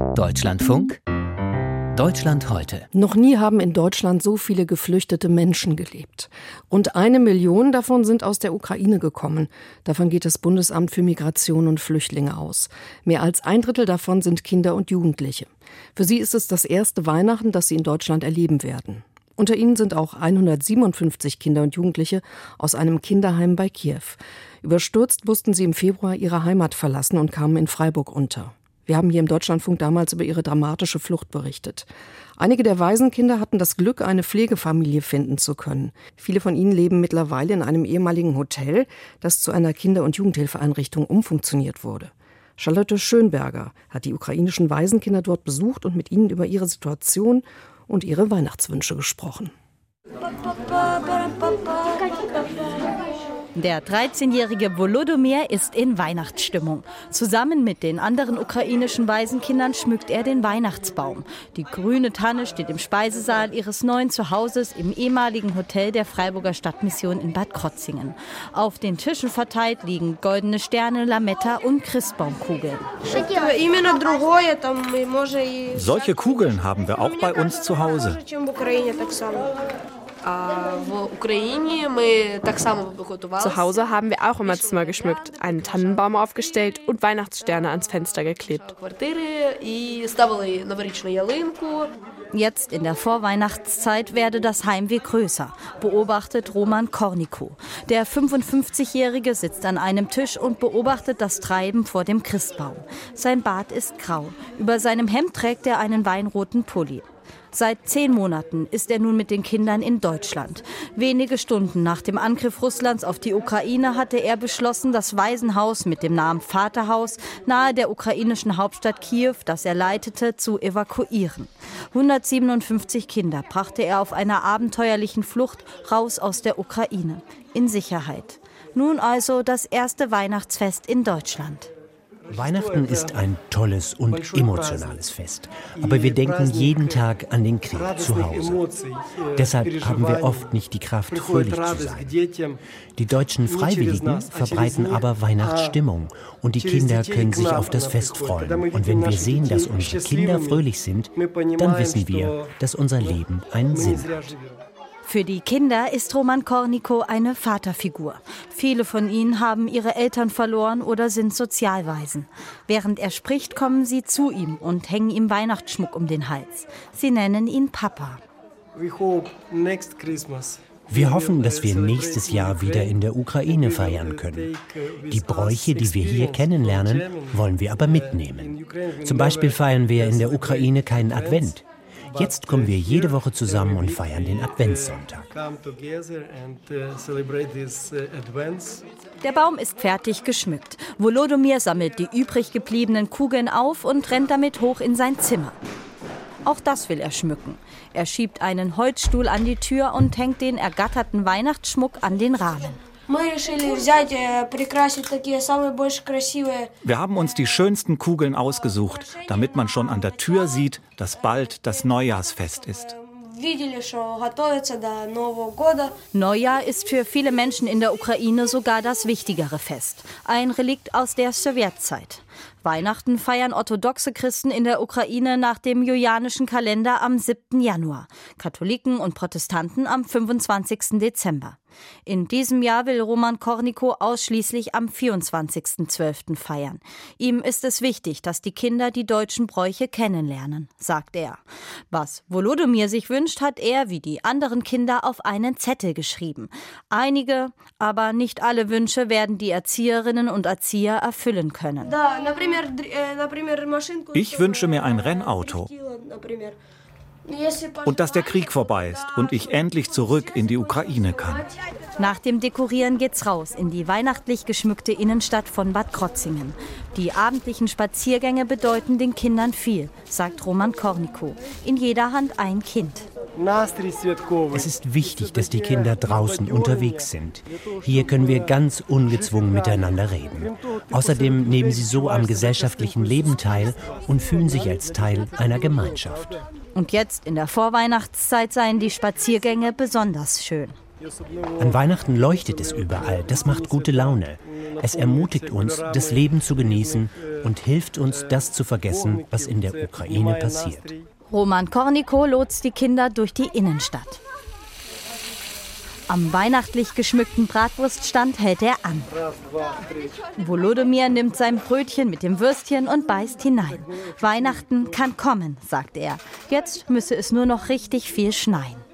Deutschlandfunk Deutschland heute. Noch nie haben in Deutschland so viele geflüchtete Menschen gelebt. Rund 1 Million davon sind aus der Ukraine gekommen. Davon geht das Bundesamt für Migration und Flüchtlinge aus. Mehr als 1/3 davon sind Kinder und Jugendliche. Für sie ist es das erste Weihnachten, das sie in Deutschland erleben werden. Unter ihnen sind auch 157 Kinder und Jugendliche aus einem Kinderheim bei Kiew. Überstürzt mussten sie im Februar ihre Heimat verlassen und kamen in Freiburg unter. Wir haben hier im Deutschlandfunk damals über ihre dramatische Flucht berichtet. Einige der Waisenkinder hatten das Glück, eine Pflegefamilie finden zu können. Viele von ihnen leben mittlerweile in einem ehemaligen Hotel, das zu einer Kinder- und Jugendhilfeeinrichtung umfunktioniert wurde. Charlotte Schönberger hat die ukrainischen Waisenkinder dort besucht und mit ihnen über ihre Situation und ihre Weihnachtswünsche gesprochen. Der 13-jährige Volodymyr ist in Weihnachtsstimmung. Zusammen mit den anderen ukrainischen Waisenkindern schmückt er den Weihnachtsbaum. Die grüne Tanne steht im Speisesaal ihres neuen Zuhauses im ehemaligen Hotel der Freiburger Stadtmission in Bad Krotzingen. Auf den Tischen verteilt liegen goldene Sterne, Lametta und Christbaumkugeln. Solche Kugeln haben wir auch bei uns zu Hause. Zu Hause haben wir auch immer Zimmer geschmückt, einen Tannenbaum aufgestellt und Weihnachtssterne ans Fenster geklebt. Jetzt in der Vorweihnachtszeit werde das Heimweh größer, beobachtet Roman Korniko. Der 55-Jährige sitzt an einem Tisch und beobachtet das Treiben vor dem Christbaum. Sein Bart ist grau. Über seinem Hemd trägt er einen weinroten Pulli. Seit 10 Monaten ist er nun mit den Kindern in Deutschland. Wenige Stunden nach dem Angriff Russlands auf die Ukraine hatte er beschlossen, das Waisenhaus mit dem Namen Vaterhaus nahe der ukrainischen Hauptstadt Kiew, das er leitete, zu evakuieren. 157 Kinder brachte er auf einer abenteuerlichen Flucht raus aus der Ukraine, in Sicherheit. Nun also das erste Weihnachtsfest in Deutschland. Weihnachten ist ein tolles und emotionales Fest. Aber wir denken jeden Tag an den Krieg zu Hause. Deshalb haben wir oft nicht die Kraft, fröhlich zu sein. Die deutschen Freiwilligen verbreiten aber Weihnachtsstimmung und die Kinder können sich auf das Fest freuen. Und wenn wir sehen, dass unsere Kinder fröhlich sind, dann wissen wir, dass unser Leben einen Sinn hat. Für die Kinder ist Roman Korniko eine Vaterfigur. Viele von ihnen haben ihre Eltern verloren oder sind Sozialwaisen. Während er spricht, kommen sie zu ihm und hängen ihm Weihnachtsschmuck um den Hals. Sie nennen ihn Papa. Wir hoffen, dass wir nächstes Jahr wieder in der Ukraine feiern können. Die Bräuche, die wir hier kennenlernen, wollen wir aber mitnehmen. Zum Beispiel feiern wir in der Ukraine keinen Advent. Jetzt kommen wir jede Woche zusammen und feiern den Adventssonntag. Der Baum ist fertig geschmückt. Volodymyr sammelt die übrig gebliebenen Kugeln auf und rennt damit hoch in sein Zimmer. Auch das will er schmücken. Er schiebt einen Holzstuhl an die Tür und hängt den ergatterten Weihnachtsschmuck an den Rahmen. Wir haben uns die schönsten Kugeln ausgesucht, damit man schon an der Tür sieht, dass bald das Neujahrsfest ist. Neujahr ist für viele Menschen in der Ukraine sogar das wichtigere Fest. Ein Relikt aus der Sowjetzeit. Weihnachten feiern orthodoxe Christen in der Ukraine nach dem julianischen Kalender am 7. Januar, Katholiken und Protestanten am 25. Dezember. In diesem Jahr will Roman Korniko ausschließlich am 24.12. feiern. Ihm ist es wichtig, dass die Kinder die deutschen Bräuche kennenlernen, sagt er. Was Volodymyr sich wünscht, hat er, wie die anderen Kinder, auf einen Zettel geschrieben. Einige, aber nicht alle Wünsche werden die Erzieherinnen und Erzieher erfüllen können. Ich wünsche mir ein Rennauto. Und dass der Krieg vorbei ist und ich endlich zurück in die Ukraine kann. Nach dem Dekorieren geht's raus in die weihnachtlich geschmückte Innenstadt von Bad Krotzingen. Die abendlichen Spaziergänge bedeuten den Kindern viel, sagt Roman Korniko. In jeder Hand ein Kind. Es ist wichtig, dass die Kinder draußen unterwegs sind. Hier können wir ganz ungezwungen miteinander reden. Außerdem nehmen sie so am gesellschaftlichen Leben teil und fühlen sich als Teil einer Gemeinschaft. Und jetzt in der Vorweihnachtszeit seien die Spaziergänge besonders schön. An Weihnachten leuchtet es überall. Das macht gute Laune. Es ermutigt uns, das Leben zu genießen und hilft uns, das zu vergessen, was in der Ukraine passiert. Roman Korniko lotst die Kinder durch die Innenstadt. Am weihnachtlich geschmückten Bratwurststand hält er an. Volodymyr nimmt sein Brötchen mit dem Würstchen und beißt hinein. Weihnachten kann kommen, sagt er. Jetzt müsse es nur noch richtig viel schneien.